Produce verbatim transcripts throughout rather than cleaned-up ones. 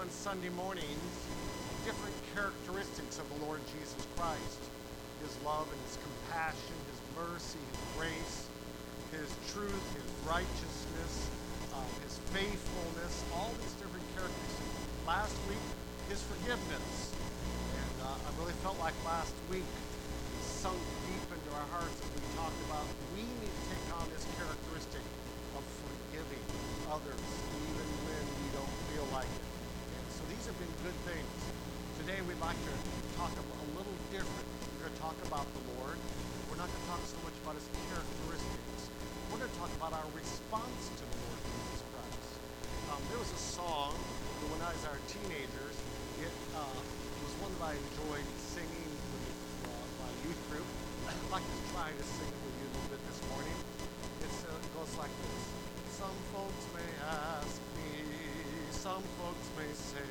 on Sunday mornings different characteristics of the Lord Jesus Christ. His love and his compassion, his mercy, his grace, his truth, his righteousness, uh, his faithfulness, all these different characteristics. Last week, his forgiveness. And uh, I really felt like last week he sunk deep into our hearts as we talked about we need to take on this characteristic of forgiving others even when we don't feel like it. And so these have been good things. Today we'd like to talk a, a little different. We're going to talk about the Lord. We're not going to talk so much about his characteristics. We're going to talk about our response to the Lord Jesus Christ. Um, there was a song that when I was our teenagers, it uh, was one that I enjoyed singing with uh, my youth group. I'd like to try to sing it with you a little bit this morning. It's, uh, it goes like this. Some folks may ask me, some folks may say,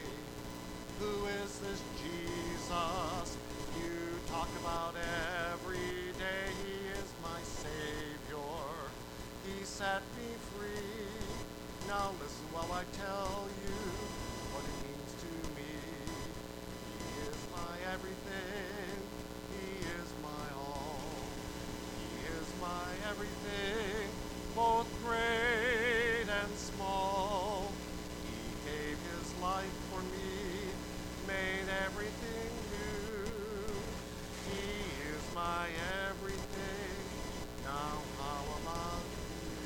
who is this Jesus you talk about every day? He is my Savior. He set me free. Now listen while I tell you what it means to me. He is my everything. He is my all. He is my everything, both great and small. He gave his life for me, made everything new. He is my everything. Now how about you?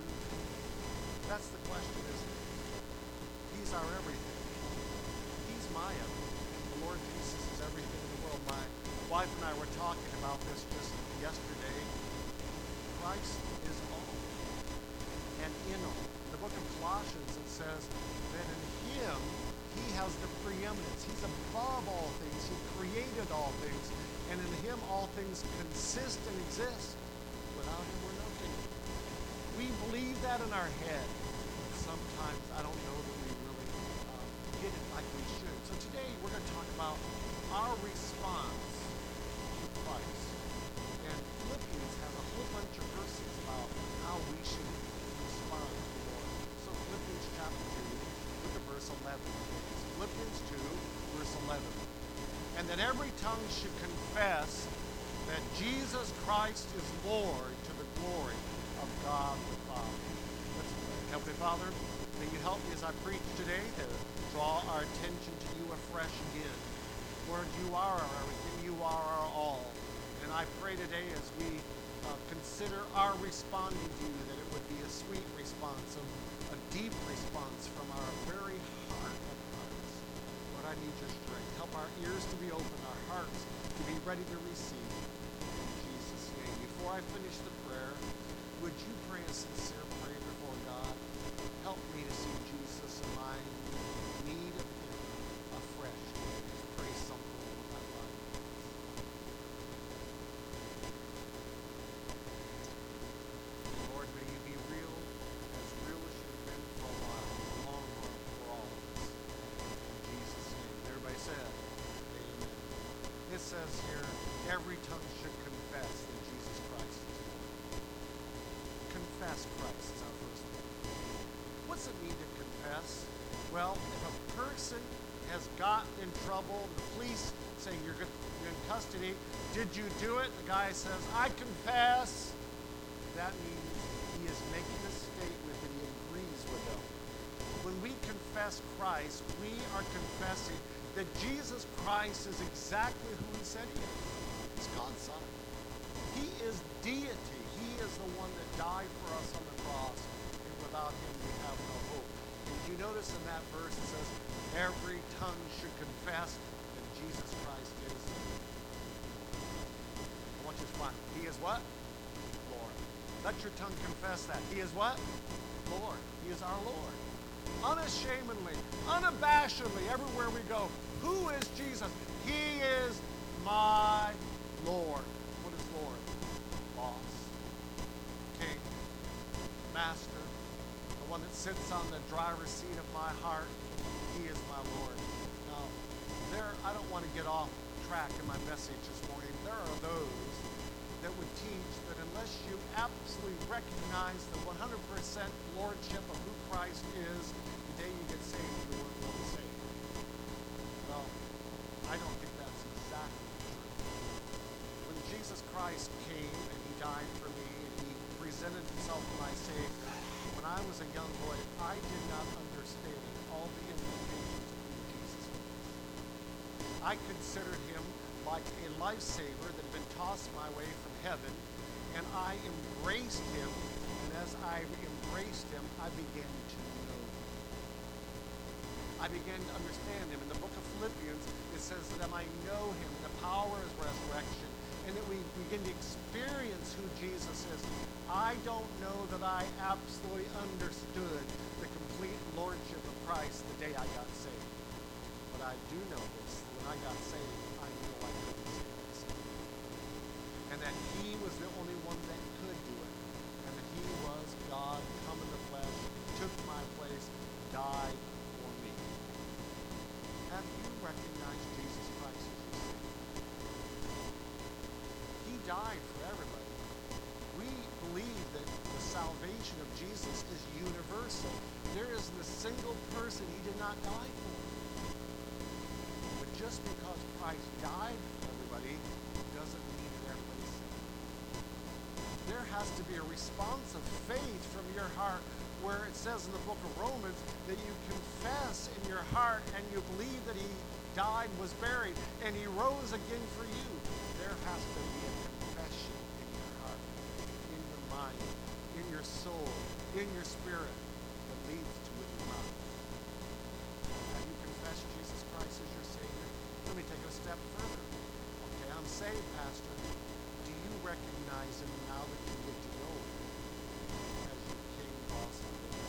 That's the question, isn't it? He's our everything. He's my everything. The Lord Jesus is everything in the world. My wife and I were talking about this just yesterday. Christ is all and in all. In the book of Colossians it says that in him he has the preeminence. He's above all things. He created all things. And in him all things consist and exist. Without him we're nothing. We believe that in our head. But sometimes I don't know that we really uh, get it like we should. So today we're going to talk about our response to Christ. And Philippians has a whole bunch of verses about how we should respond to the Lord. So Philippians chapter two, look at verse eleven. Philippians two, verse eleven. And that every tongue should confess that Jesus Christ is Lord to the glory of God the Father. Let's pray. Heavenly Father, may you help me as I preach today to draw our attention to you afresh again. Lord, you are our everything. You are our all. And I pray today as we uh, consider our responding to you that it would be a sweet response, a, a deep response from our very heart of hearts. Lord, I need your strength. Help our ears to be open, our hearts to be ready to receive. In Jesus' name. Before I finish the prayer, would you pray a sincere prayer before God? Help me to see Jesus in my need of him afresh. Just pray something in my life. Lord, may you be real, as real as you've been for a while, a long run for all of us. In Jesus' name. Everybody said, amen. It says here, every tongue should confess that Jesus Christ is Lord. Confess Christ is our first thing. What's it mean to confess? Well, if a person has gotten in trouble, the police say you're in custody, did you do it? The guy says, I confess. That means he is making a statement that he agrees with them. When we confess Christ, we are confessing that Jesus Christ is exactly who he said he is. He's God's Son. He is deity. He is the one that died for us on the cross, and without him we have no hope. And you notice in that verse it says, every tongue should confess that Jesus Christ is. I want you to respond. He is what? Lord. Let your tongue confess that. He is what? Lord. He is our Lord. Unashamedly, unabashedly, everywhere we go. Who is Jesus? He is my Lord. What is Lord? Boss, King, Master, the one that sits on the driver's seat of my heart. He is my Lord. Now, there, I don't want to get off track in my message this morning. There are those that would teach that unless you absolutely recognize the one hundred percent lordship of who Christ is, the day you get saved, you weren't really saved. I considered him like a lifesaver that had been tossed my way from heaven, and I embraced him, and as I embraced him, I began to know him. I began to understand him. In the book of Philippians, it says that I might know him, the power of his resurrection, and that we begin to experience who Jesus is. I don't know that I absolutely understood the complete lordship of Christ the day I got saved. But I do know this. When I got saved, I knew I couldn't save myself. And that he was the only one that could do it. And that he was God, come in the flesh, took my place, died for me. Have you recognized Jesus Christ as your Savior? He died for everybody. We believe that the salvation of Jesus is universal. There isn't a single person he did not die for. But just because Christ died for everybody doesn't mean that everybody's saved. There has to be a response of faith from your heart, where it says in the book of Romans that you confess in your heart and you believe that he died, was buried, and he rose again for you. There has to be a confession in your heart, in your mind, in your soul, in your spirit that leads to with your mouth. Have you confessed Jesus Christ as your Savior? Let me take it a step further. Okay, I'm saved, Pastor. Do you recognize him now that you get to know him as your King, boss, and Lord?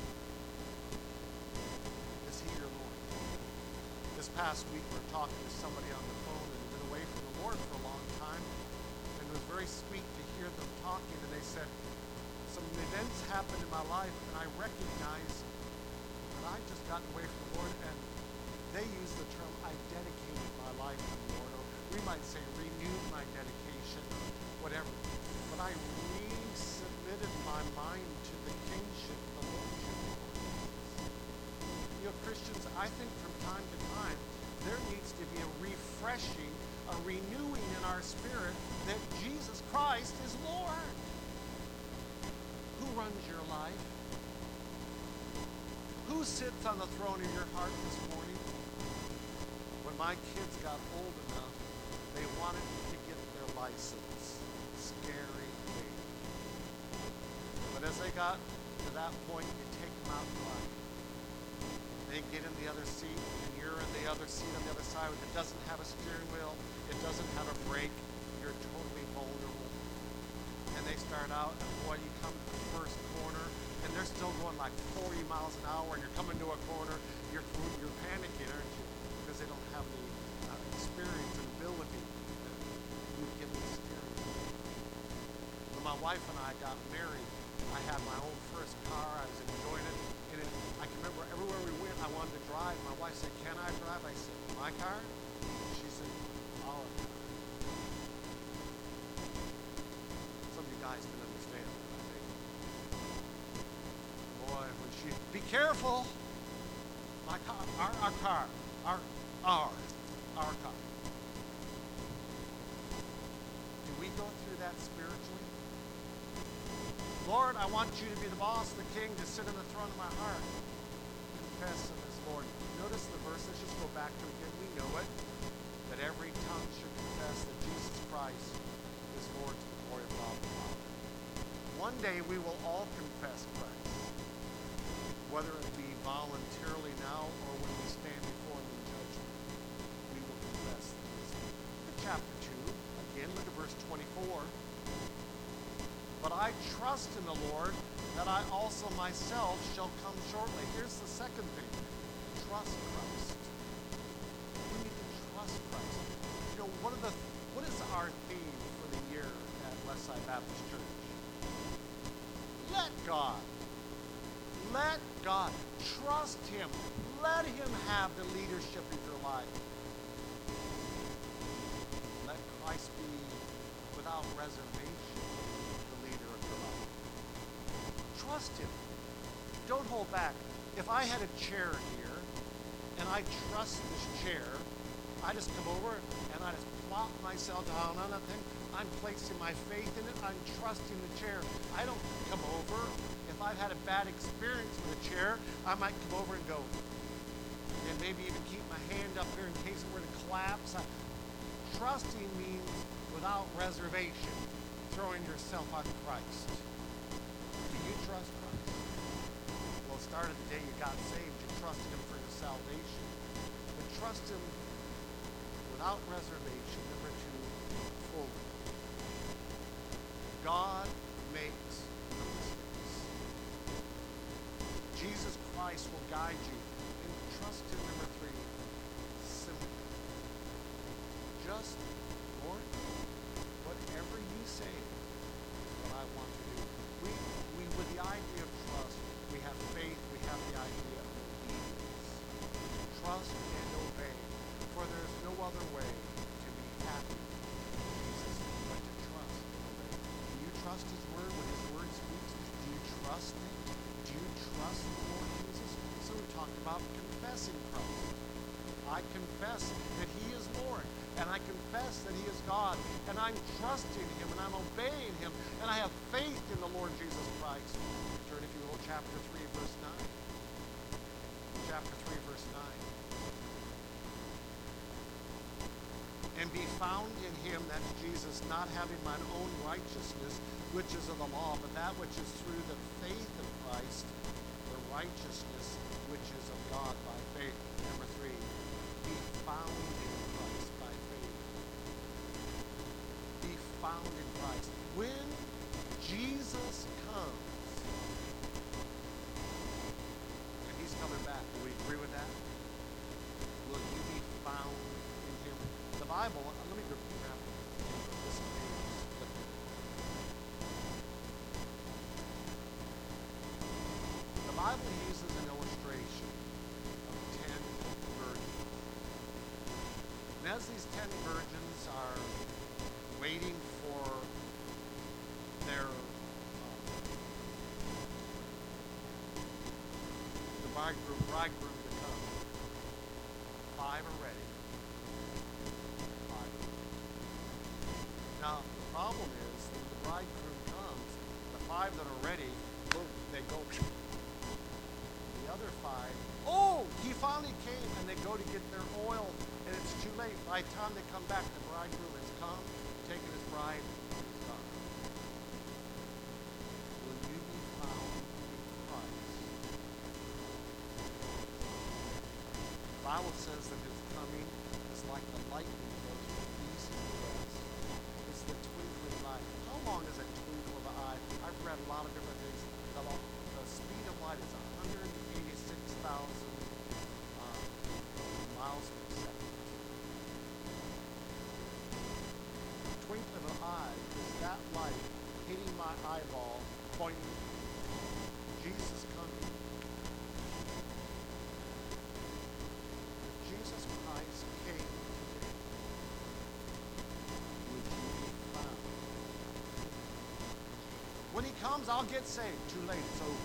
Is he your Lord? This past week we were talking to somebody on the phone that had been away from the Lord for a long time, and it was very sweet to hear them talking, and they said, some events happened in my life, and I recognized that I just gotten away from the Lord, and they use the term, I dedicated my life to the Lord, or we might say renewed my dedication, or whatever. But I resubmitted my mind to the kingship, the lordship of Jesus. You know, Christians, I think from time to time, there needs to be a refreshing, a renewing in our spirit that Jesus Christ is Lord. Who runs your life? Who sits on the throne of your heart this morning? When my kids got old enough, they wanted to get their license. Scary thing. But as they got to that point, you take them out and drive. They get in the other seat, and you're in the other seat on the other side. It doesn't have a steering wheel. It doesn't have a brake. You're totally vulnerable. And they start out, and boy, you come to the first corner, and they're still going like forty miles an hour, and you're coming to a corner, you're, you're panicking, aren't you? Because they don't have the uh, experience and ability that you give them the steering wheel. When my wife and I got married, I had my own first car. I was enjoying it. And it, I can remember everywhere we went, I wanted to drive. My wife said, can I drive? I said, my car? She said, our car. Some of you guys can understand that, I think. Boy, when she, be careful. My car, our, our car, our, our, our car. Do we go through that spiritually? Lord, I want you to be the boss, the king, to sit on the throne of my heart. Confess him as Lord. Notice the verse. Let's just go back to it again. We know it. That every tongue should confess that Jesus Christ is Lord to the glory of God the Father. One day we will all confess Christ. Whether it be voluntarily now or when we stand before him in judgment, we will confess that he is Lord. Look at chapter two. Again, look at verse twenty-four. But I trust in the Lord that I also myself shall come shortly. Here's the second thing. Trust Christ. We need to trust Christ. You know, what are the what is our theme for the year at Westside Baptist Church? Let God. Let God. Trust him. Let him have the leadership of your life. Let Christ be without reservation. Trust him. Don't hold back. If I had a chair here and I trust this chair, I just come over and I just plop myself down on that thing. I'm placing my faith in it. I'm trusting the chair. I don't come over. If I've had a bad experience with a chair, I might come over and go, and maybe even keep my hand up here in case it were to collapse. I, trusting means without reservation, throwing yourself on Christ. Do you trust Christ? Well, it started the day you got saved. You trusted him for your salvation. But trust him without reservation. Number two, fully. God makes no mistakes. Jesus Christ will guide you. And trust him. Number three, simply. Just, Lord, whatever you say is what I want to do. We, we, with the idea of trust, we have faith, we have the idea of obedience. Trust and obey, for there is no other way to be happy with Jesus but to trust and obey. Do you trust his word when his word speaks? Do you trust it? Do you trust the Lord Jesus? So we talked about confessing Christ. I confess that he is Lord, and I confess that he is God, and I'm trusting him, and I'm obeying him, and I have faith in the Lord Jesus Christ. Turn, if you will, chapter three, verse nine. Chapter three, verse nine. And be found in him, that's Jesus, not having mine own righteousness, which is of the law, but that which is through the faith of Christ, the righteousness which is of God by faith. Number three, be found in Christ by faith. Be found in Christ. When Jesus comes, and he's coming back, will we agree with that? Will you be found in him? The Bible, let me grab this page. The Bible uses an illustration of ten virgins. And as these ten virgins are waiting for their uh, the bridegroom, bridegroom to come, five are ready. Five. Now the problem is when the bridegroom comes, the five that are ready, boom, they go. The other five, oh, he finally came, and they go to get their oil, and it's too late. By the time they come back, the bridegroom has come, taken his bride, and is gone. Will you be found in Christ? The Bible says that his coming is like the lightning goes from the east to the west. It's the twinkling light. How long is a twinkle of an eye? I've read a lot of different things. The, the speed of light is one hundred eighty-six thousand uh, miles per second. The twinkle of an eye is that light hitting my eyeball, pointing, Jesus coming. If Jesus Christ came today, would you be found? When he comes, I'll get saved. Too late, it's over.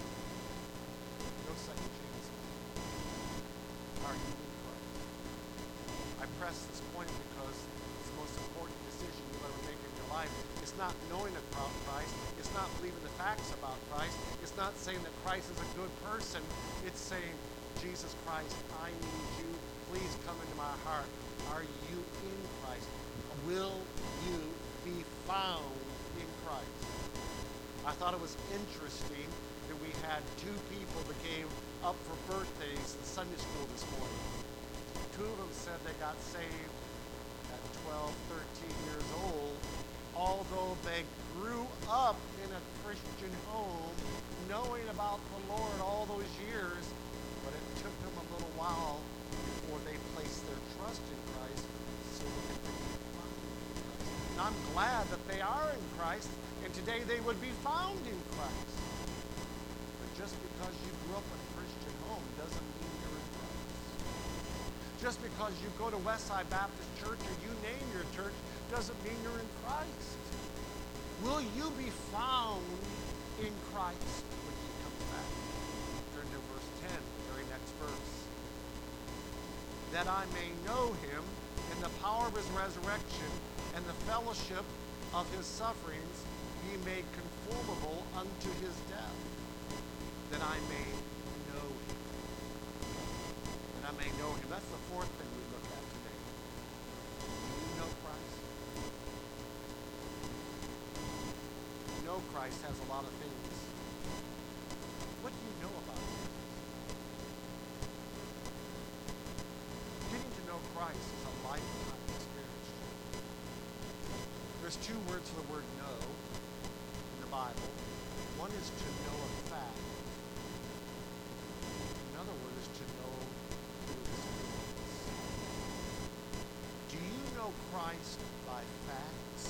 No second chance. Are you in Christ? I press this point because it's the most important decision you'll ever make in your life. It's not knowing about Christ. It's not believing the facts about Christ. It's not saying that Christ is a good person. It's saying, Jesus Christ, I need you. Please come into my heart. Are you in Christ? Will you be found in Christ? I thought it was interesting that we had two people that came up for birthdays in Sunday school this morning. Two of them said they got saved at twelve, thirteen years old, although they grew up in a Christian home, knowing about the Lord all those years, but it took them a little while before they placed their trust in Christ so that they could be found in Christ. And I'm glad that they are in Christ, and today they would be found in Christ. But just because you grew up in a Christian home doesn't mean you're in Christ. Just because you go to Westside Baptist Church or you name your church doesn't mean you're in Christ. Will you be found in Christ when he comes back? Turn to verse ten, the very next verse. That I may know him in the power of his resurrection and the fellowship of his sufferings, be made conformable unto his death, that I may know him. And may know him. That's the fourth thing we look at today. Do you know Christ? You know Christ has a lot of things. What do you know about him? Getting to know Christ is a lifetime experience. There's two words for the word know in the Bible. One is to know a fact. Another word is to know through experience. Do you know Christ by facts?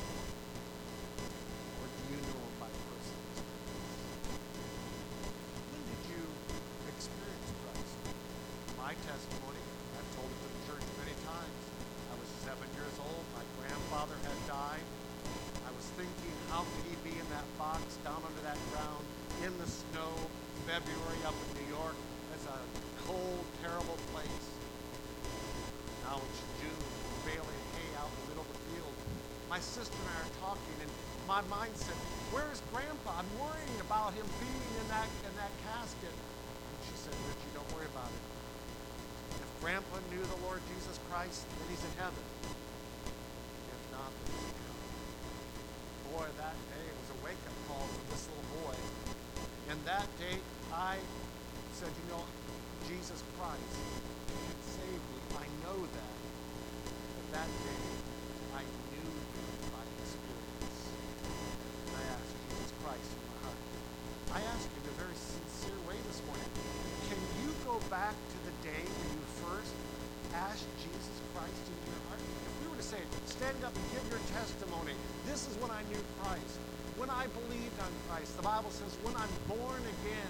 Or do you know him by personal experience? When did you experience Christ? My testimony, I've told it to the church many times. I was seven years old. My grandfather had died. I was thinking, how could he be in that box down under that ground in the snow, February up in New York? That's a cold, terrible place. Now it's June, baling hay out in the middle of the field. My sister and I are talking, and my mind said, where's Grandpa? I'm worrying about him being in that in that casket. And she said, Richie, don't worry about it. If Grandpa knew the Lord Jesus Christ, then he's in heaven. If not, then he's in hell. Boy, that day was a wake-up call for this little boy. And that day, I said, you know, Jesus Christ can save me. I know that. But that day, I knew him by experience. And I asked Jesus Christ in my heart. I asked you in a very sincere way this morning, can you go back to the day when you first asked Jesus Christ into your heart? If we were to say, stand up and give your testimony, this is when I knew Christ. When I believed on Christ. The Bible says, when I'm born again.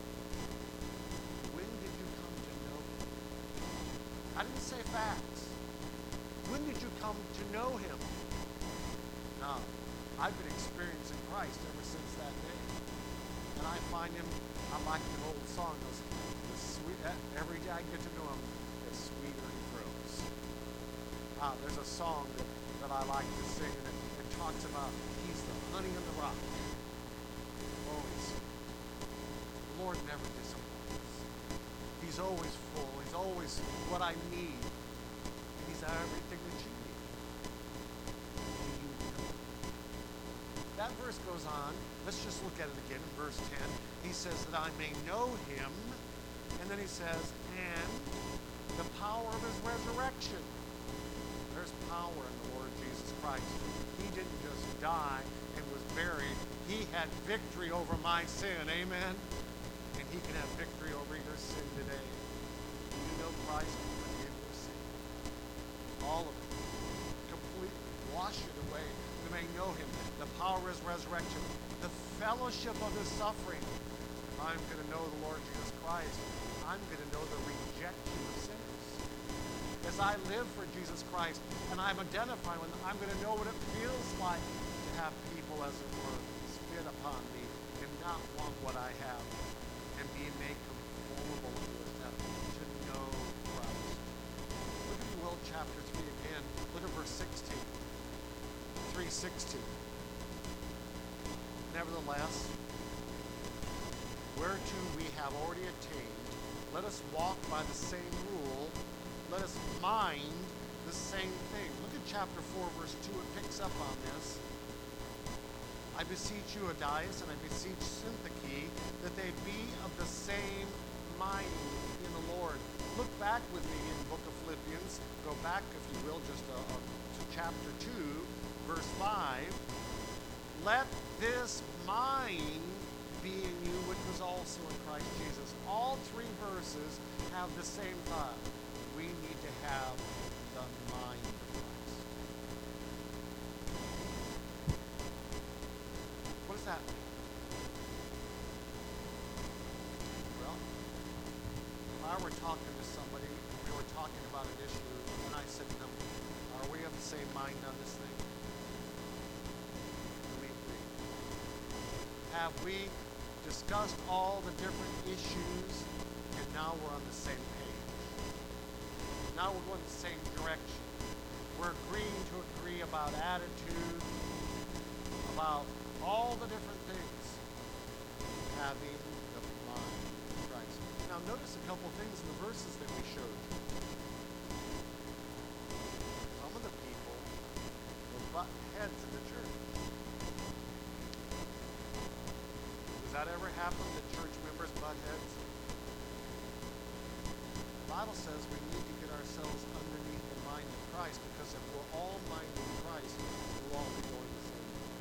When did you come to know him? I didn't say facts. When did you come to know him? No. I've been experiencing Christ ever since that day. And I find him, I like an old song, those, the sweet, every day I get to know him, the sweeter he grows. Ah, there's a song that, that I like to sing, and it, it talks about he's the honey in the rock. Always. The Lord never disappoints. He's always full. He's always what I need. And he's everything that you need. Do you know? That verse goes on. Let's just look at it again in verse ten. He says that I may know him. And then he says, and the power of his resurrection. There's power in the Lord Jesus Christ. He didn't just die and was buried. He had victory over my sin. Amen? And he can have victory over your sin today. Do you know Christ can forgive your sin? All of it. Completely. Wash it away. You may know him. The power of his resurrection. The fellowship of his suffering. If I'm going to know the Lord Jesus Christ, I'm going to know the rejection of sinners. As I live for Jesus Christ and I'm identifying with him, I'm going to know what it feels like to have people, as it were, spit upon me and not want what I have and be made conformable to his death, to know Christ. Look at the will, chapter three again. Look at verse sixteen. three sixteen. Nevertheless, whereto we have already attained, let us walk by the same rule. Let us mind the same thing. Look at chapter four, verse two. It picks up on this. I beseech you, Odias, and I beseech Syntyche, that they be of the same mind in the Lord. Look back with me in the book of Philippians. Go back, if you will, just uh, uh, to chapter two, verse five. Let this mind be in you, which was also in Christ Jesus. All three verses have the same thought. We need to have the mind of Christ. What does that mean? Well, if I were talking to somebody and we were talking about an issue, and I said to them, are we of the same mind on this thing? Let me agree. Have we discussed all the different issues, and now we're on the same page? Now we're going the same direction. We're agreeing to agree about attitude, about all the different things. Having the mind of Christ. Now notice a couple things in the verses that we showed. heads in the church. Does that ever happen that church members butt heads? The Bible says we need to get ourselves underneath the mind of Christ, because if we're all minded Christ, we'll all be going the same way.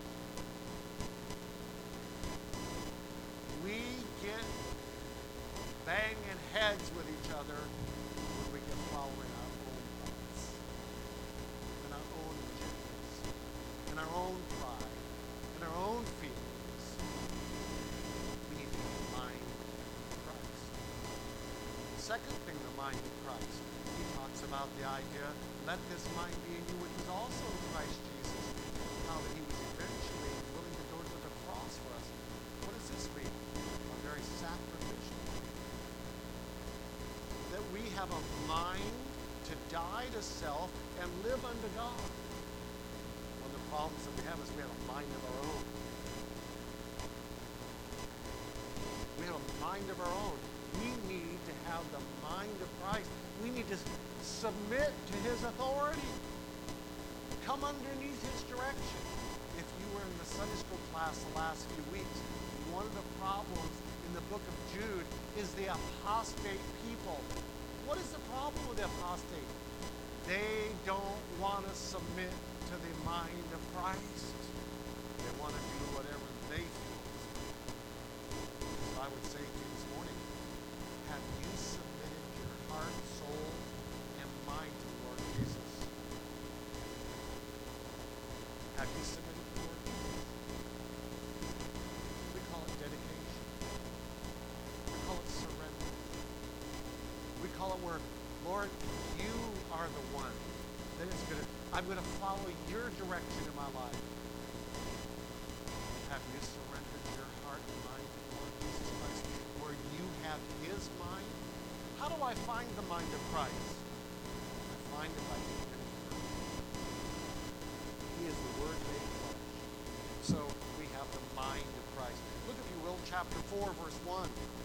We get banging heads with each other when we get following our own thoughts and our own agendas and our own pride and our own feelings. We need to have the mind of Christ. The second thing, the mind of Christ. He talks about the idea, let this mind be in you, which was also in Christ Jesus, how that he was eventually willing to go to the cross for us. What does this mean? A very sacrificial. That we have a mind to die to self and live unto God. One of the problems that we have is we have a mind of our own. We have a mind of our own. We need to have the mind of Christ. We need to submit to his authority. Come underneath his direction. If you were in the Sunday school class the last few weeks, one of the problems in the book of Jude is the apostate people. What is the problem with the apostate? They don't want to submit to the mind of Christ. They want to do whatever they feel. So I would say to you this morning, have you submitted your heart, soul, and mind to the Lord Jesus? Have you submitted to the Lord Jesus? We call it dedication. We call it surrender. We call it where, Lord, you are the one that is going to, I'm going to follow your direction in my life. Have you surrendered your heart and mind to the Lord Jesus Christ, where you have his mind? How do I find the mind of Christ? I find it by being in his word. He is the Word made flesh. So we have the mind of Christ. Look, if you will, chapter four, verse one.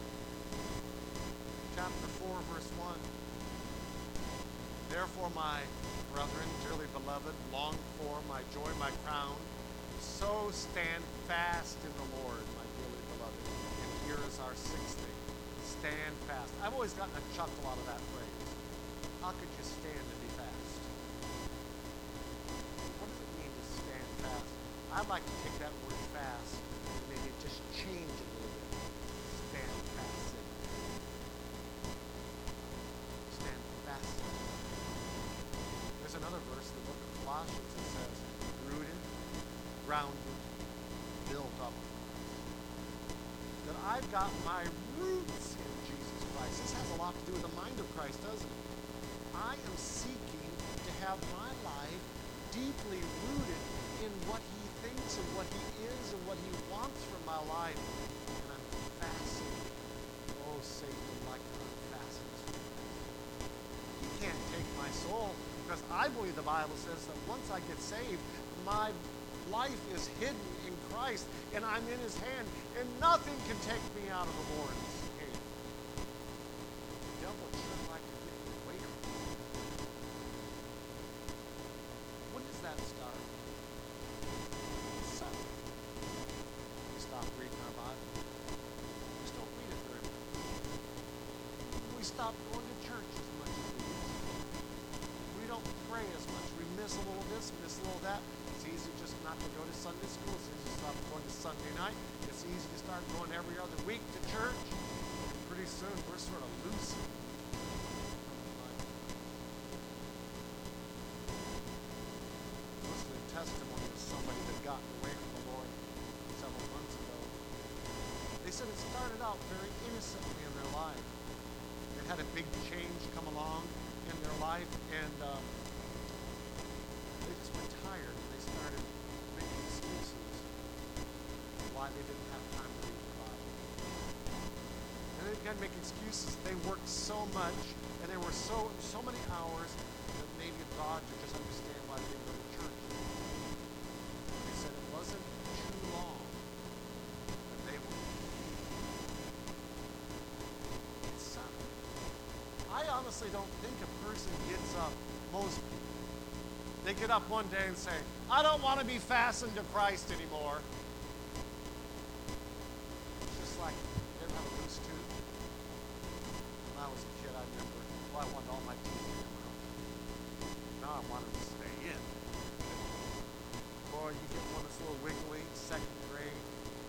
Chapter four, verse one. Therefore, my brethren, dearly beloved, longed for, my joy, my crown, so stand fast in the Lord, my dearly beloved. And here is our sixth thing. Stand fast. I've always gotten a chuckle out of that phrase. How could you stand and be fast? What does it mean to stand fast? I'd like to take that word fast and maybe just change it a little bit. Stand fast. Stand fast. There's another verse in the book of Colossians that says, rooted, grounded, built up. That I've got my roots in Jesus Christ. This has a lot to do with the mind of Christ, doesn't it? I am seeking to have my life deeply rooted in what he thinks and what he is and what he wants from my life. And I'm fastened. Oh, Satan, like I'm fastened. He can't take my soul, because I believe the Bible says that once I get saved, my life is hidden in Christ, and I'm in his hand, and nothing can take me out of the Lord's hand. The devil would sure like to get me away from him. When does that start? So, we stop reading our Bible. We just don't read it very much. We stop going to church as much as we used to. We don't pray as much. We miss a little this, miss a little that. It's easy just not to go to Sunday school. It's easy to stop going to Sunday night. It's easy to start going every other week to church. Pretty soon, we're sort of loosened. Listening to testimony of somebody that got away from the Lord several months ago. They said it started out very innocently in their life. They had a big change come along in their life, and um, they just were tired, and they started making excuses why they didn't have time to read the Bible. And they began to make excuses. They worked so much, and there were so so many hours that maybe God could just understand why they didn't go to church. They said it wasn't too long that they were. It's sudden. I honestly don't think a person gets up, most people, They get up one day and say, I don't want to be fastened to Christ anymore. It's just like, you ever have a loose tooth? When I was a kid, I remember, well, I wanted all my teeth to come out. Now I want them to stay in. Boy, you get one that's a little wiggly, second grade.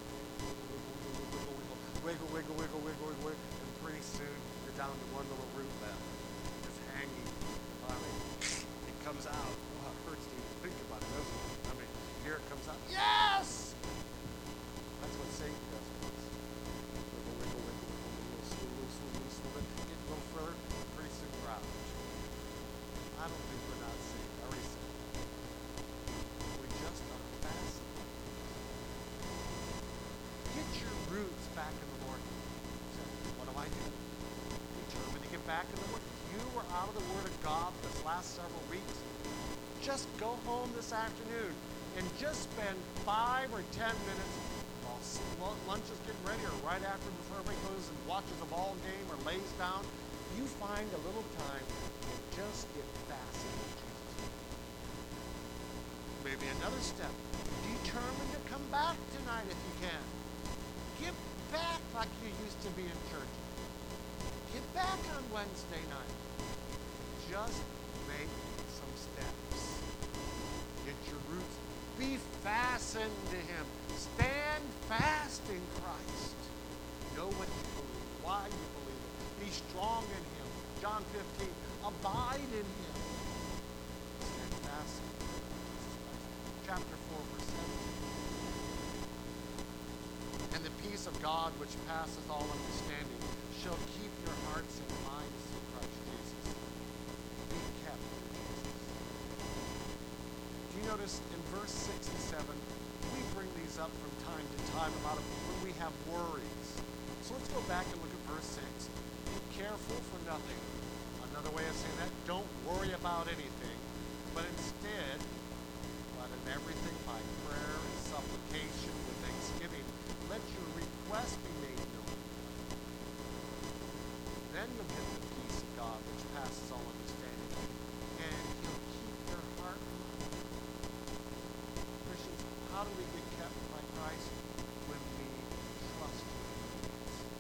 Wiggle, wiggle, wiggle, wiggle, wiggle, wiggle, and pretty soon you're down to one little root left. It's hanging. Finally, it comes out. Oh, it hurts to even think about it, doesn't it? I mean, here it comes out. Yes! That's what Satan does to us. Wiggle, wiggle, wiggle, wiggle, wiggle, loose, loose, loose, loose, get a little further, pretty soon we're out. I don't think we're not saved. I already said it. We just are fastened. Get your roots back in the Lord. So, what do I do? Determined to get back in the Word. You were out of the Word of God this last several weeks. Just go home this afternoon and just spend five or ten minutes while lunch is getting ready or right after before everybody goes and watches a ball game or lays down. You find a little time and just get fastened with Jesus. Maybe another step. Determined to come back tonight if you can. Get back like you used to be in church. Get back on Wednesday night. Just make some steps. Get your roots. Be fastened to Him. Stand fast in Christ. Know what you believe, why you believe it. Be strong in Him. John fifteen, abide in Him. Stand fast in Christ. Chapter four, verse seventeen. And the peace of God, which passeth all understanding, shall keep your hearts and minds in Christ Jesus. Be kept in Jesus. Do you notice in verse six and seven, we bring these up from time to time about when we have worries. So let's go back and look at verse six. Be careful for nothing. Another way of saying that, don't worry about anything, but instead, but in everything by prayer and supplication with thanksgiving, let your request be made known. Then you'll get the peace of God which passes all understanding, and He'll keep your heart and mind. Christians, how do we get kept by Christ? When we trust Him.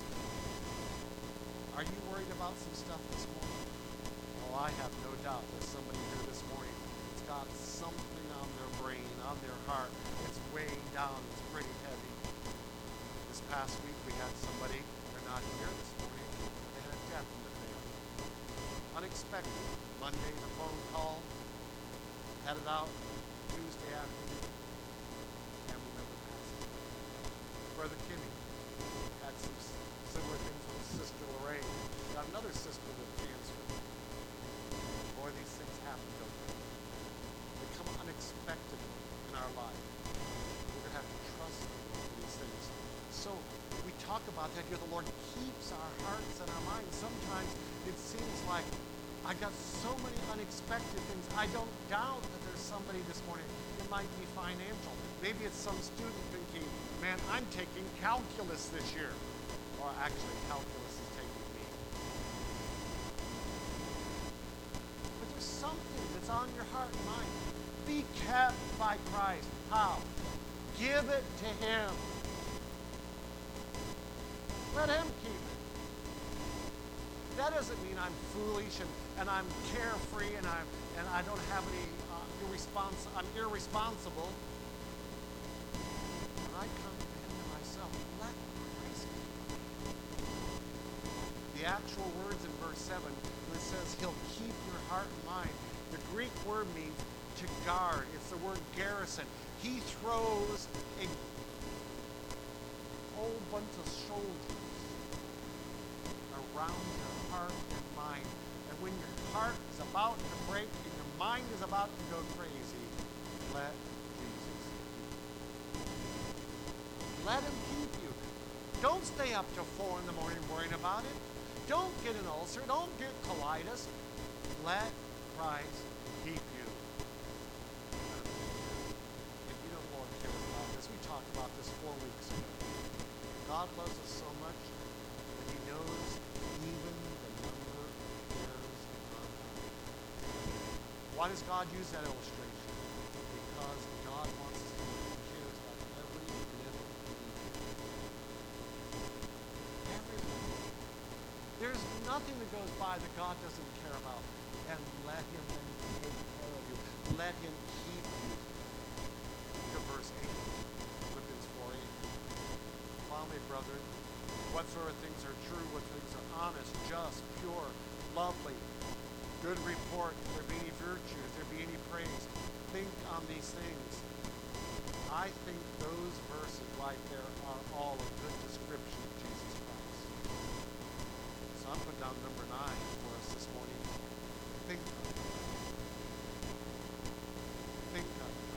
Are you worried about some stuff this morning? Well, I have no doubt there's somebody here this morning that's got something on their brain, on their heart. It's weighing down, it's pretty heavy. This past week we had somebody, they're not here this morning, they had a death in the family. Unexpected. Monday, the phone call, headed out Tuesday afternoon, family member passed. Brother Kimmy had some similar things with his sister Lorraine. She got another sister with cancer. Boy, these things happen, don't they? They come unexpectedly in our life. We're going to have to trust for these things. So we talk about the idea the Lord keeps our hearts and our minds. Sometimes it seems like I got so many unexpected things. I don't doubt that there's somebody this morning. It might be financial. Maybe it's some student thinking, man, I'm taking calculus this year. Or actually, calculus is taking me. But there's something that's on your heart and mind. Be kept by Christ. How? Give it to Him. Let Him keep it. That doesn't mean I'm foolish and, and I'm carefree and I'm and I don't have any uh, irrespons- I'm irresponsible. When I come to Him to myself, let Christ keep it. The actual words in verse seven, when it says He'll keep your heart and mind, the Greek word means to guard. It's the word garrison. He throws a whole bunch of soldiers around your heart and mind. And when your heart is about to break and your mind is about to go crazy, let Jesus keep you. Let Him keep you. Don't stay up till four in the morning worrying about it. Don't get an ulcer. Don't get colitis. Let Christ keep you. If you don't Lord cares about this, we talked about this four weeks ago. God loves us so much that He knows even the number of hairs on our head. Why does God use that illustration? goes by that God doesn't care about. And let him then take care of you. Let him keep you. To verse eight, Philippians four eight. Finally, brethren, whatsoever things are true, what things are honest, just, pure, lovely, good report, if there be any virtue, if there be any praise, think on these things. I think those verses right there are all a good description of Jesus Christ. So I'm putting down number nine for us this morning. Think on it. Think on it.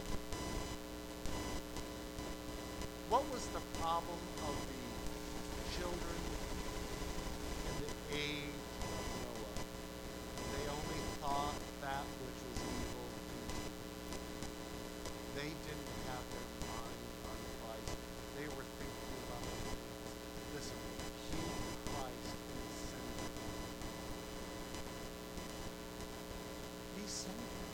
What was the problem of the children in the age of Noah? They only thought that which was evil. They didn't have their mind on Christ. They were thinking about other things. Listen, keep Christ in the center. He's centered.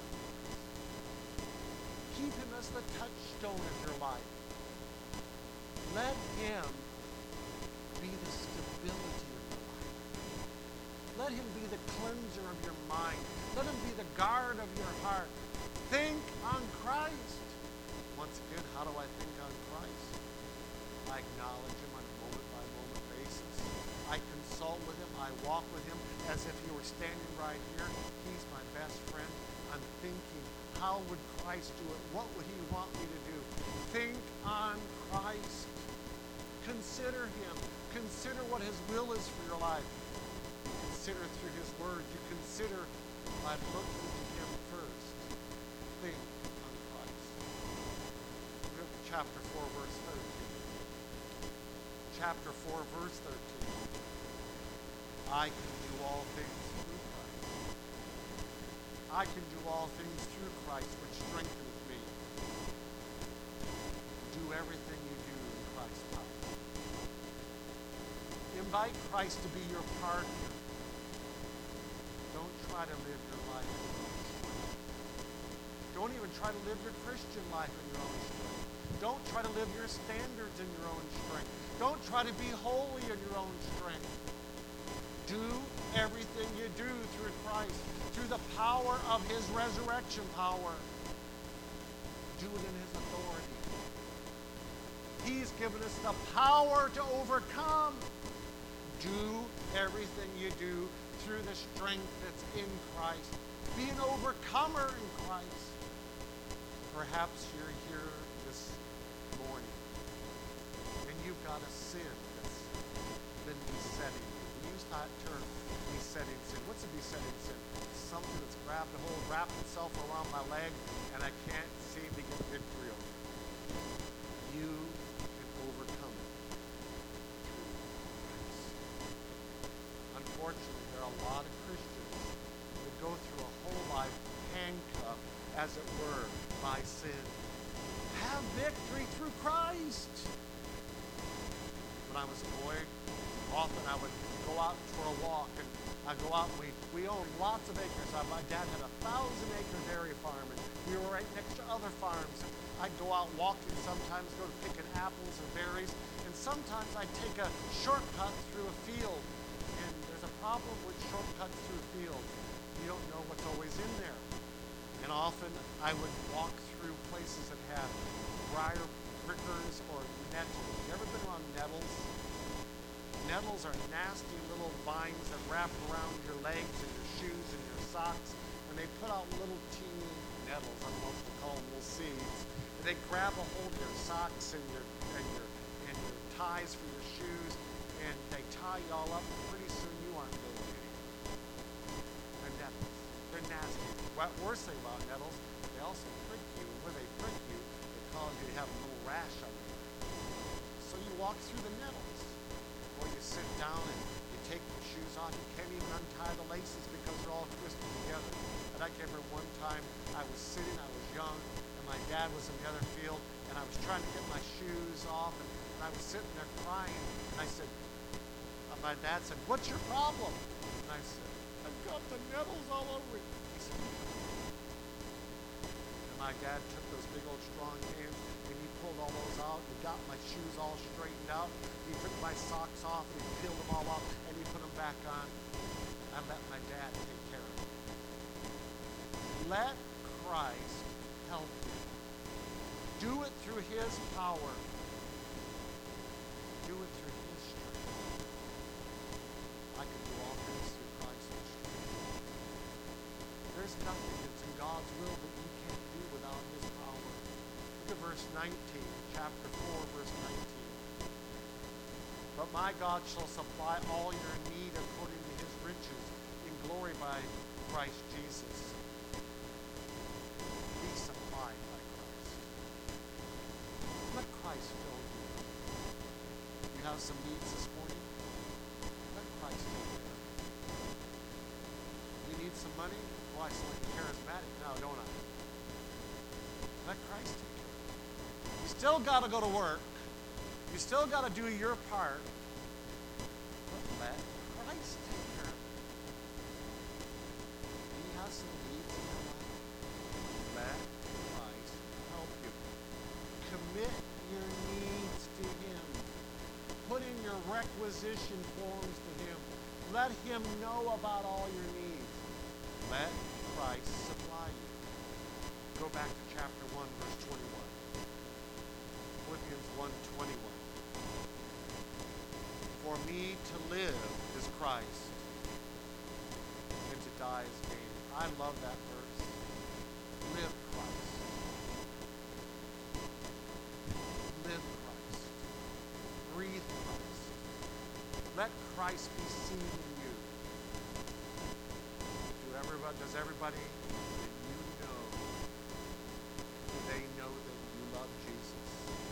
Keep him as the touchstone of your life. Let him be the stability of your life. Let him be the cleanser of your mind. Let him be the guard of your heart. Think on Christ. Once again, how do I think on Christ? I acknowledge him on a moment-by-moment basis. I consult with him. I walk with him as if he were standing right here. He's my best friend. I'm thinking, how would Christ do it? What would he want me to do? Think on Christ. Consider him. Consider what his will is for your life. You consider through his word. You consider by looking to him first. Think on Christ. Look at chapter four, verse thirteen. Chapter four, verse thirteen. I can do all things through Christ. I can do all things through Christ, which strengthens me. Do everything you do in Christ's power. Invite Christ to be your partner. Don't try to live your life in your own strength. Don't even try to live your Christian life in your own strength. Don't try to live your standards in your own strength. Don't try to be holy in your own strength. Do everything you do through Christ, through the power of his resurrection power. Do it in his authority. He's given us the power to overcome. Do everything you do through the strength that's in Christ. Be an overcomer in Christ. Perhaps you're here this morning and you've got a sin that's been besetting you. We use that term, besetting sin. What's a besetting sin? Something that's grabbed a hold, wrapped itself around my leg, and I can't seem to get victory over it. You can overcome it through Christ. Unfortunately, there are a lot of Christians that go through a whole life handcuffed, as it were, by sin. Have victory through Christ. When I was a boy, often I would go out for a walk, and I'd go out and we, we owned lots of acres. Uh, my dad had a thousand acre dairy farm, and we were right next to other farms. And I'd go out walking sometimes, go to picking apples or berries, and sometimes I'd take a shortcut through a field. And there's a problem with shortcuts through fields. You don't know what's always in there. And often I would walk through places that had briar prickers or nettles. You ever been around nettles? Nettles are nasty little vines that wrap around your legs and your shoes and your socks. And they put out little teeny nettles, I'm supposed to call them little seeds. And they grab a hold of your socks and your and your and your ties for your shoes, and they tie you all up, and pretty soon you aren't going anywhere. They're nettles. They're nasty. What worst thing about nettles, they also prick you, and when they prick you, they cause you to have a little rash on you. So you walk through the nettles. Or you sit down and you take the shoes off. You can't even untie the laces because they're all twisted together. And I can remember one time I was sitting, I was young, and my dad was in the other field, and I was trying to get my shoes off, and, and I was sitting there crying. And I said, uh, my dad said, "What's your problem?" And I said, "I've got the nettles all over me." He said, and my dad took those big old strong hands, and he pulled all those out. He got my shoes all straightened out. He took my socks off, and he peeled them all off, and he put them back on. I let my dad take care of it. Let Christ help you. Do it through his power. Do it through his strength. I can do all things through Christ who strengthens me. There's nothing that's in God's will that you can't do without his power. Look at verse nineteen, chapter four, verse nineteen. But my God shall supply all your need according to his riches in glory by Christ Jesus. Be supplied by Christ. Let Christ fill you. You have some needs this morning? Let Christ take care of it. You need some money? Well, I sound like a charismatic now, don't I? Let Christ take care of it. You still got to go to work. You still got to do your part. But let Christ take care of it. Do you have some needs in your life? Let Christ help you. Commit your needs to him. Put in your requisition forms to him. Let him know about all your needs. Let Christ supply you. Go back to chapter one, verse twenty-one. Philippians one twenty-one. For me to live is Christ, and to die is gain. I love that verse. Live Christ. Live Christ. Breathe Christ. Let Christ be seen in you. Do everybody, does everybody that you know, do they know that you love Jesus?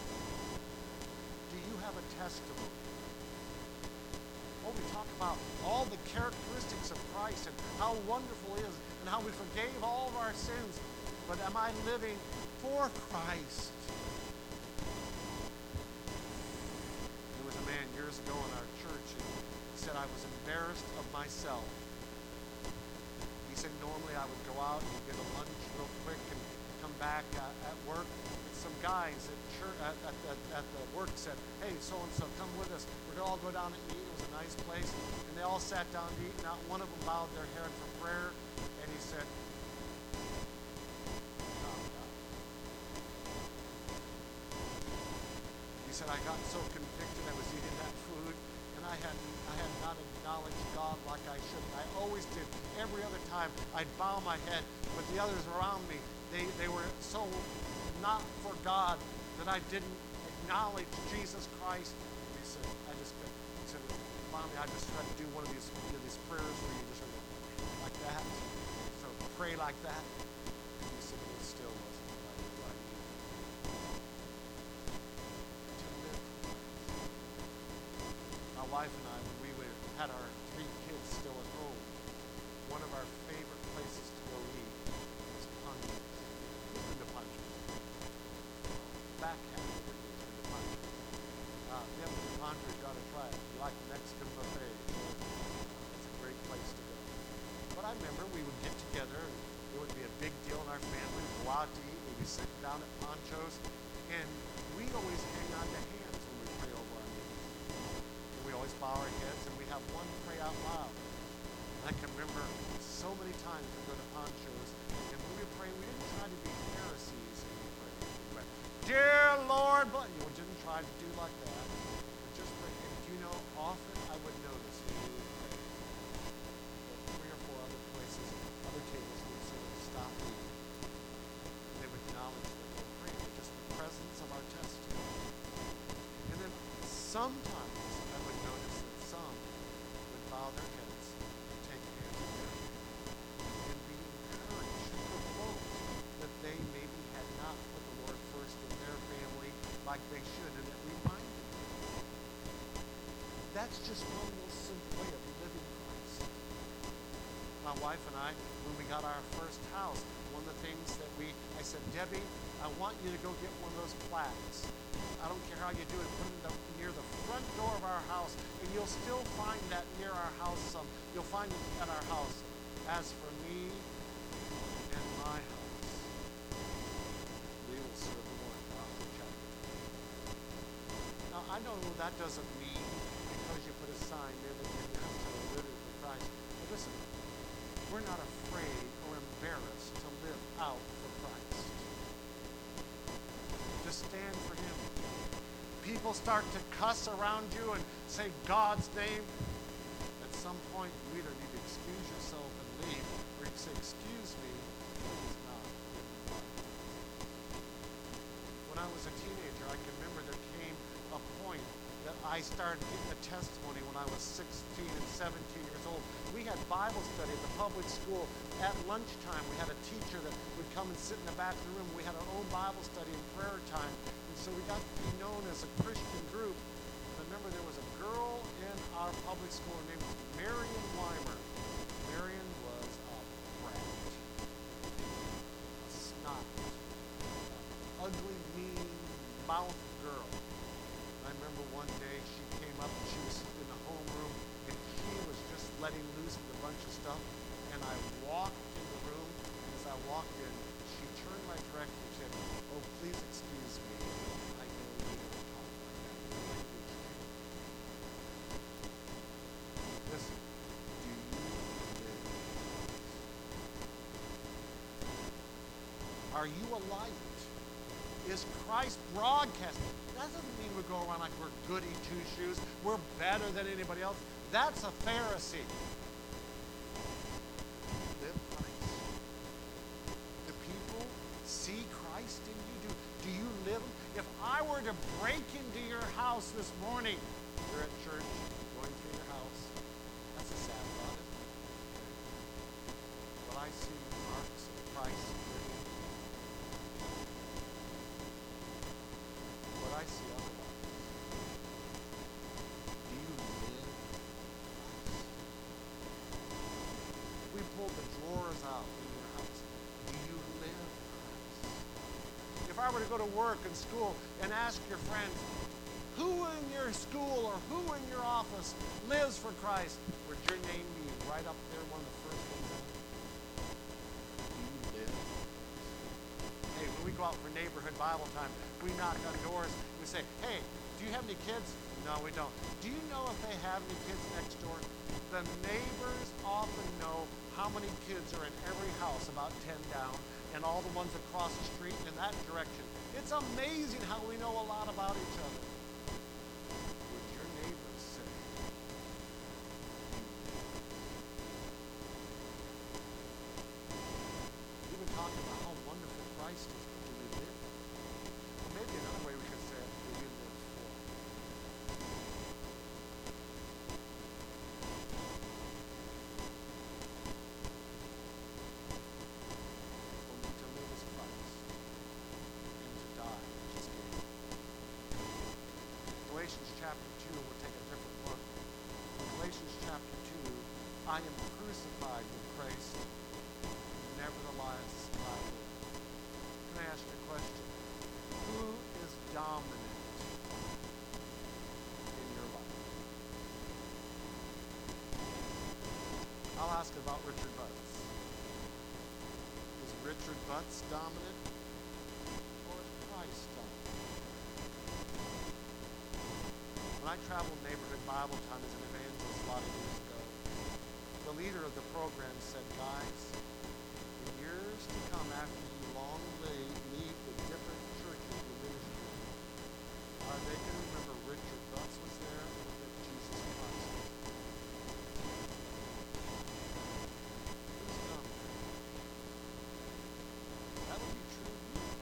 Do you have a testimony? Oh, we talk about all the characteristics of Christ and how wonderful he is and how we forgave all of our sins. But am I living for Christ? There was a man years ago in our church and he said, I was embarrassed of myself. He said, normally I would go out and get a lunch real quick and come back at, at work. Some guys at, church, at, at, at, at the work said, hey, so-and-so, come with us. We're going to all go down and eat. It was a nice place. And they all sat down to eat. Not one of them bowed their head for prayer. And he said, calm down. He said, I got so convicted I was eating that food. And I had, I had not acknowledged God like I should. I always did. Every other time I'd bow my head. But the others around me, they, they were so not for God that I didn't acknowledge Jesus Christ. And he said, I just, he said, finally I just tried to do one of these, you know, these prayers where you just sort of like that. So pray like that. And he said, it still wasn't right. right. To live. My wife and I, when we were, had our three kids still at home, one of our favorite places to go eat was Punch's. Who's been to Punch's? Back half of it is in the Punch. Uh, if you haven't been to Punch, you've got to try it. If you like Mexican buffet, it's a great place to go. But I remember we would get together, and it would be a big deal in our family. We'd go out to eat, we'd be sitting down at Pancho's, and we always hang on to hands when we pray over our meals. And we always bow our heads, and we have one pray out loud. And I can remember so many times we go to Pancho's, and when we pray, we didn't try to be Pharisees when we prayed. We went, Dear Lord, but you know, we didn't try to do like that. We just prayed. And you know, often I would notice when we would pray, that three or four other places, other tables would sort of stop eating. And they would acknowledge that we're praying, with just the presence of our testimony. And then sometimes I would notice that some would bow their heads and take hands together and be encouraged, provoked that they maybe had not put the Lord first in their family like they should, and it reminded them. That's just one little simple way of living Christ. My wife and I, when we got our first house, one of the things that we, I said, Debbie, I want you to go get one of those plaques. I don't care how you do it, put it up near the front door of our house, and you'll still find that near our house some. You'll find it at our house. As for me and my house, we will serve the Lord. Now, I know that doesn't mean because you put a sign there that you're going to live for Christ. listen, we're not afraid or embarrassed to live out for Christ. To stand for him. People start to cuss around you and say God's name. At some point, you either need to excuse yourself and leave, or you say, excuse me, please not. When I was a teenager, I can remember there came a point that I started getting a testimony when I was sixteen and seventeen years old. We had Bible study at the public school. At lunchtime, we had a teacher that would come and sit in the back of the room. We had our own Bible study and prayer time. And so we got to be known as a Christian group. And I remember there was a girl in our public school. Her name was Marion Weimer. Marion was a brat. A snot. An ugly, mean, mouth girl. I remember one day she came up and she was in the homeroom and she was just letting loose with a bunch of stuff. And I walked in the room, and as I walked in, she turned my direction and said, oh, please excuse me. I know you don't talk like that. Listen, do you live? Are you a light? Is Christ broadcasting? That doesn't mean we go around like we're goody two-shoes. We're better than anybody else. That's a Pharisee. Live Christ. Do people see Christ in you? Do, do you live? If I were to break into your house this morning, you're at church, going through your house, that's a sad thought, isn't it? But I see marks of Christ living. What I see otherwise. Do you live Christ? We pulled the drawers out in your house. Do you live Christ? If I were to go to work and school and ask your friends, who in your school or who in your office lives for Christ, would your name be right up there, one of the first ones on? Do you live? Hey, when we go out for neighborhood Bible time, we knock on doors, we say, hey, do you have any kids? No, we don't. Do you know if they have any kids next door? The neighbors often know how many kids are in every house, about ten down, and all the ones across the street in that direction. It's amazing how we know a lot about each other. Would your neighbors say, we've been talking about how wonderful Christ is when we live. Or maybe another way we could say it, do we live for? For me to live as Christ and to die as gain. Galatians chapter two, we'll take a different look. In Galatians chapter two, I am crucified with Christ. Nevertheless, I live. Can I ask you a question? Who is dominant in your life? I'll ask about Richard Butts. Is Richard Butts dominant? Or is Christ dominant? When I traveled neighborhood Bible time as an evangelist a lot of years ago, the leader of the program said, guys, in years to come after you long leave, leave the different churches you minister in, are they going to remember Richard Butts was there or that Jesus Christ was there? Who's dominant? That would be true of you.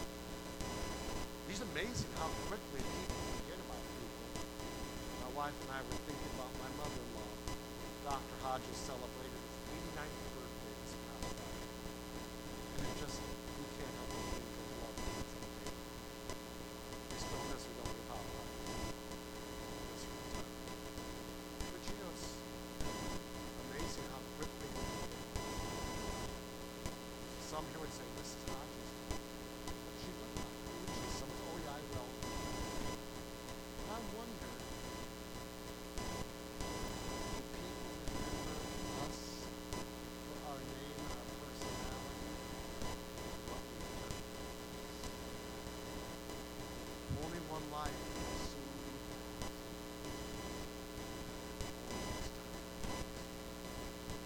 It's amazing how quickly people forget about people. My wife and I were thinking about my mother-in-law. Doctor Hodges celebrated his eighty-ninth birthday this past Friday. And it just, we can't help but think of the love that it's amazing. We still miss her, don't we, Papa Hodges? Miss her all the time. But you know, it's amazing how quickly we forget. Some here would say, Missus Hodges, but she looked like her. Some would say, oh yeah, I will. But I wonder, one life will soon be past.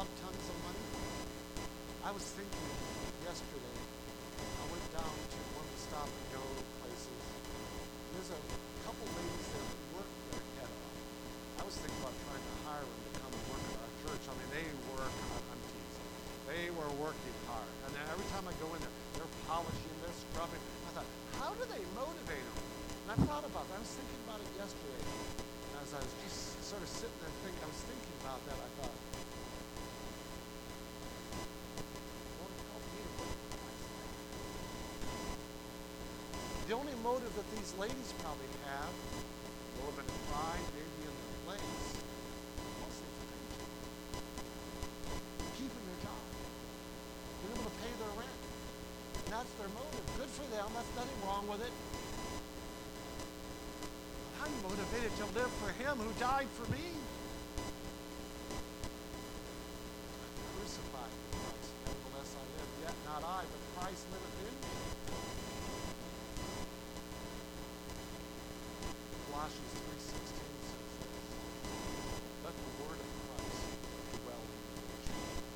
want tons of money? I was thinking yesterday, I went down to one of the stop and go places. There's a couple ladies that work their head off. I was thinking about trying to hire them to come and work at our church. I mean, they work, I'm teasing. They were working hard. And then every time I go in there, they're polishing, they're scrubbing. I thought, how do they motivate them? And I thought about that. I was thinking about it yesterday. And as I was just sort of sitting there thinking, I was thinking about that, I thought, Lord, help me to work for myself. The only motive that these ladies probably have, a little bit of pride, maybe in their place, mostly paycheck. Keeping their job. Being able to pay their rent. And that's their motive. Good for them. That's nothing wrong with it. But I'm motivated to live for him who died for me. I'm crucified with Christ. Nevertheless I live. Yet not I, but Christ liveth in me. Colossians three sixteen says this. Let the word of Christ dwell in you.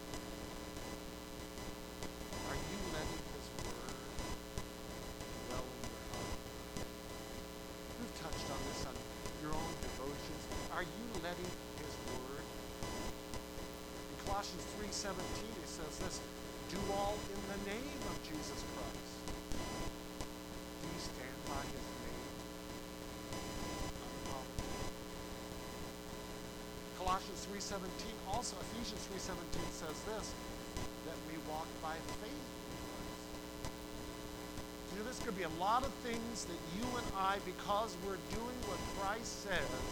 Are you letting his word dwell in your heart? We've touched on this on your own devotions. Are you letting his word? In Colossians three seventeen it says this, do all in the name of Jesus Christ. Do you stand by his name? Colossians three seventeen, also Ephesians three seventeen says this, that we walk by faith in Christ. You know, there's going to be a lot of things that you and I, because we're doing what Christ says,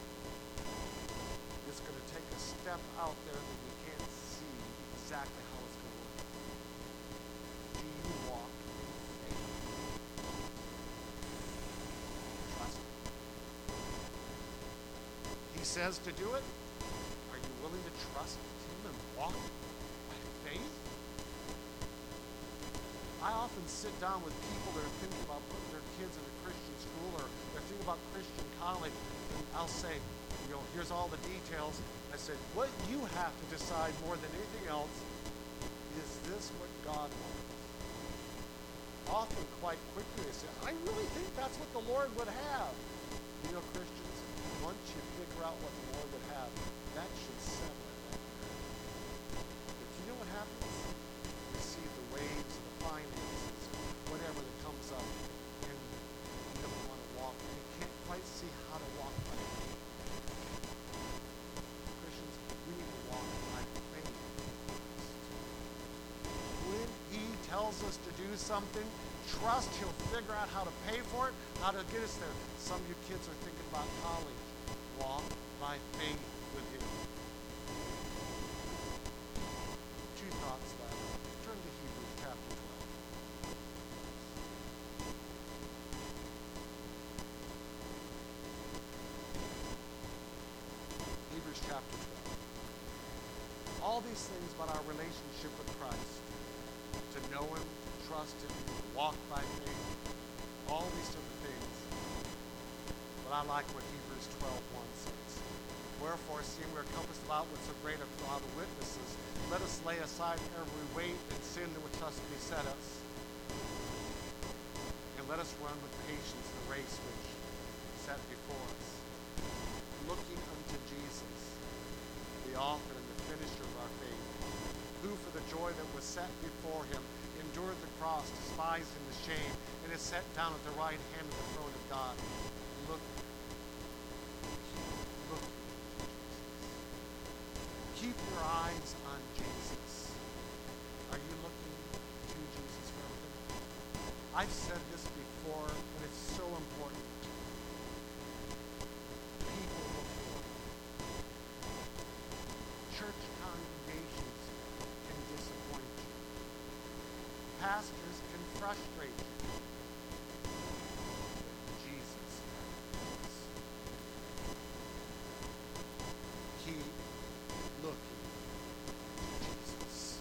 it's going to take a step out there that we can't see exactly how it's going to work. Do you walk in faith? Trust him. He says to do it. Are you willing to trust him and walk by faith? I often sit down with people that are thinking about putting their kids in a Christian school or they're thinking about Christian college, and I'll say, you know, here's all the details. I said, what you have to decide more than anything else, is this what God wants? Often, quite quickly, I say, I really think that's what the Lord would have. You know, Christians, once you figure out what the Lord would have, that should settle it. But you know what happens? We see the waves, the finances, whatever that comes up, and you don't want to walk. You can't quite see how to walk by faith. Christians, we need to walk by faith. When he tells us to do something, trust he'll figure out how to pay for it, how to get us there. Some of you kids are thinking about college. Walk by faith with him. Two thoughts left. Turn to Hebrews chapter twelve. Hebrews chapter twelve. All these things about our relationship with Christ, to know him, to trust him, to walk by faith, all these different things. But I like what Hebrews twelve one says. Wherefore, seeing we are compassed about with so great a cloud of witnesses, let us lay aside every weight and sin that would thus beset us. And let us run with patience the race which is set before us. Looking unto Jesus, the author and the finisher of our faith, who for the joy that was set before him endured the cross, despising the shame, and is set down at the right hand of the throne of God. Look, look, keep your eyes on Jesus. Are you looking to Jesus for everything? I've said this before, and it's so important. People before you. Church congregations can disappoint you. Pastors can frustrate you. Jesus does. Keep looking to Jesus.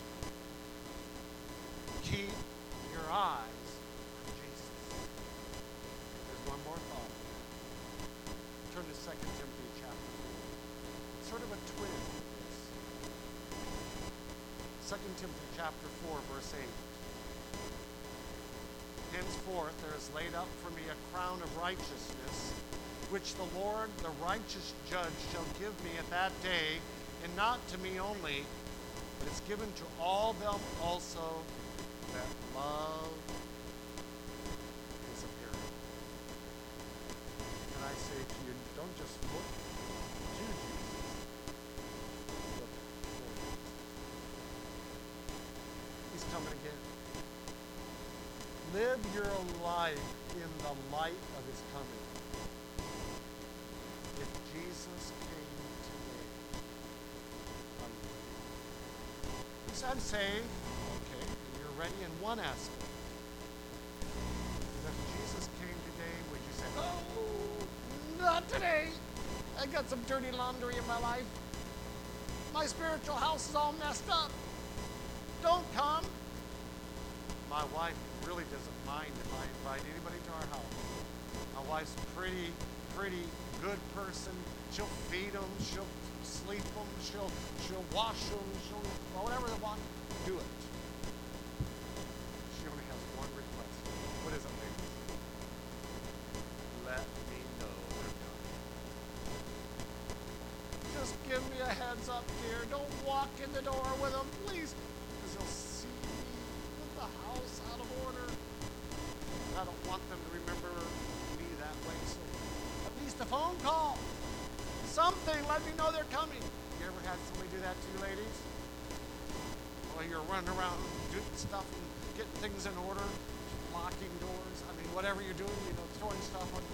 Keep your eyes on Jesus. There's one more thought. Turn to Second Timothy chapter four. It's sort of a twin of this. Second Timothy chapter four, verse eight. Henceforth there is laid up for me a crown of righteousness, which the Lord, the righteous judge, shall give me at that day, and not to me only, but it's given to all them also that love his appearing. And I say to you, don't just look to Jesus, look for Jesus. He's coming again. Live your life in the light of his coming. If Jesus came today, are you ready? Yes, I'm saved. Okay, and you're ready in one aspect. But if Jesus came today, would you say, oh, not today. I got some dirty laundry in my life. My spiritual house is all messed up. Don't come. My wife really doesn't mind if I invite anybody to our house. My wife's pretty, pretty good person. She'll feed them, she'll sleep them, she'll she'll wash them, she'll whatever they want, do it. She only has one request. What is it, ladies? Let me know they're coming. Just give me a heads up, dear. Don't walk in the door with them, please, because they'll see the house out of order. I don't want them to remember me that way, so at least a phone call. Something, let me know they're coming. You ever had somebody do that to you, ladies? Well, you're running around doing stuff and getting things in order, locking doors. I mean, whatever you're doing, you know, throwing stuff on.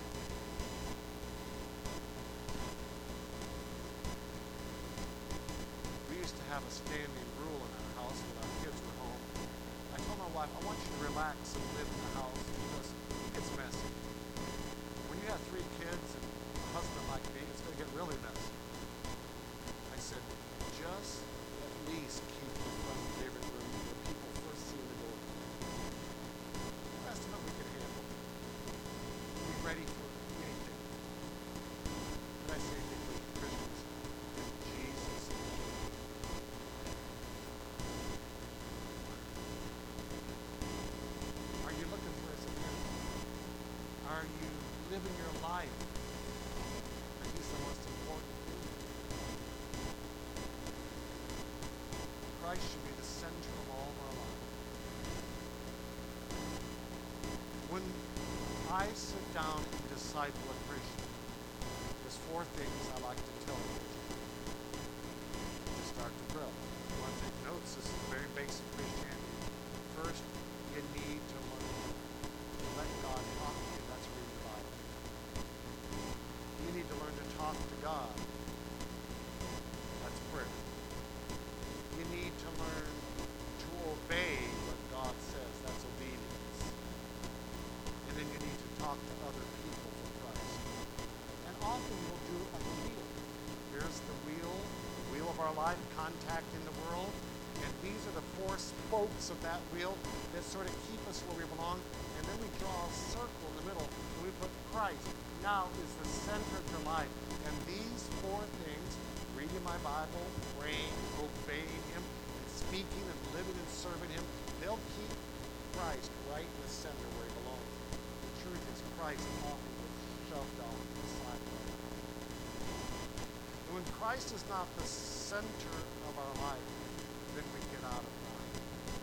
We used to have a standing rule in our house when our kids were home. I told my wife, I want you to relax and live in the house because it gets messy. When you have three kids and a husband like me, it's going to get really messy. I said, just at least keep the front favorite room where people first see the door. The rest of it we can handle. Be ready for anything. Can I say anything for Christians? In Jesus' name. Are you looking for his appearance? Are you living your life? Are you the most important thing? Christ should be the center of all of our lives. When I sit down and disciple a Christian, there's four things I like to tell a Christian to start to grow. You want to take notes? This is very basic Christianity. First, you need to learn to let God talk to you. That's reading the Bible. You need to learn to talk to God. That's prayer. You need to learn to obey what God says. That's obedience. And then you need to talk to other people for Christ. And often we'll do it like a wheel. Here's the wheel, the wheel of our life, contact in the world. And these are the four spokes of that wheel that sort of keep us where we belong. And then we draw a circle in the middle and we put Christ. Now is the center of your life. And these four things, reading my Bible, praying, obeying him, and speaking and living and serving him, they'll keep Christ right in the center where he belongs. The truth is Christ often gets shoved off to the side. And when Christ is not the center of our life, then we get out of line.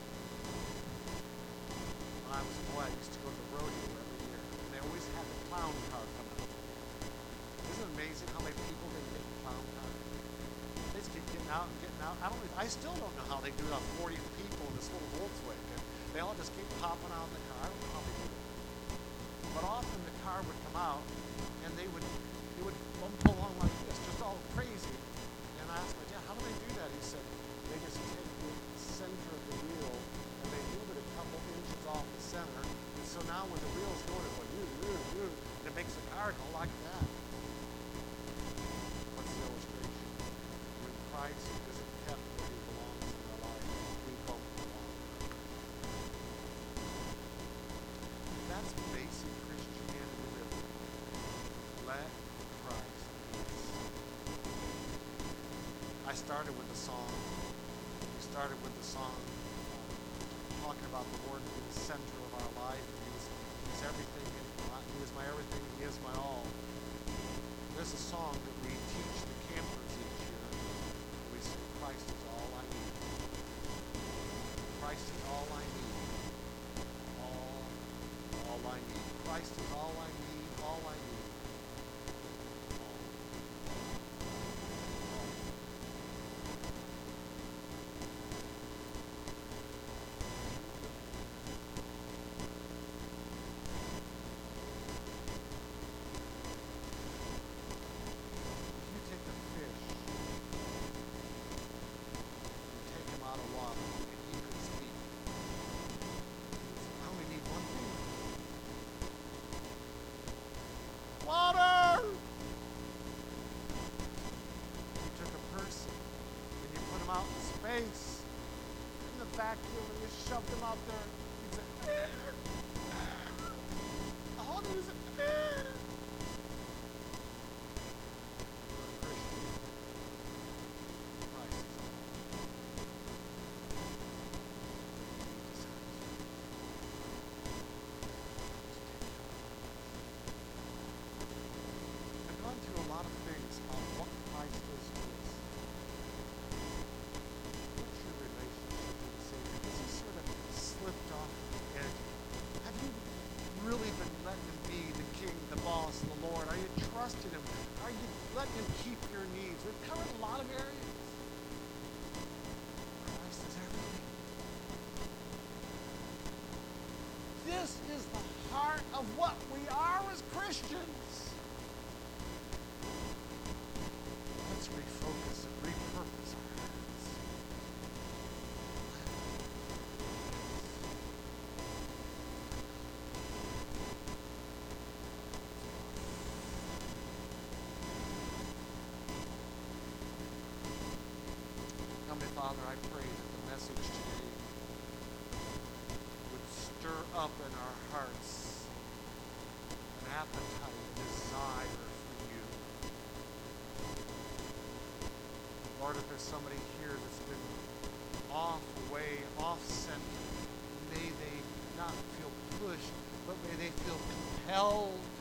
When I was a boy, I used to go to the rodeo every year, and they always had the clown car come out. Isn't it amazing how many people didn't get in the clown car? They just keep getting out and getting out. I don't. I still don't know how they do it on forty people in this little Volkswagen. They all just keep popping out in the car. I don't know how they do it. But often the car would come out, and they would they would bump along like this, just all crazy. And I asked my dad, how do they do that? He said, they just take the center of the wheel and they move it a couple inches off the center. And so now when the wheel's going, it's like, ooh, ooh, ooh, and it makes the car go like that. What's the illustration? When Christ isn't kept where he belongs in our life, we don't belong. That's basic Christianity living. Let Christ be the center. I started with a song. We started with the song uh, talking about the Lord being the center of our life. He is, he's everything, and my, He is my everything, He is my all. There's a song that we teach the campers each year. We say, Christ is all I need. Christ is all I need. All, all I need. Christ is all I need, all I need. Water! You took a person and you put him out in space in the vacuum and you shoved him out there. You said, all it is is a lot of things about what Christ is to us. What's your relationship with the Savior? Has he sort of slipped off the edge? Have you really been letting him be the King, the boss, the Lord? Are you trusting him? Are you letting him keep your needs? We've covered a lot of areas. Christ is everything. This is the heart of what we are as Christians. Let's refocus and repurpose our hearts. Heavenly Father, I pray that the message today would stir up in our hearts an appetite, a desire for you. Lord, if there's somebody here that's been off, away, off center, may they not feel pushed, but may they feel compelled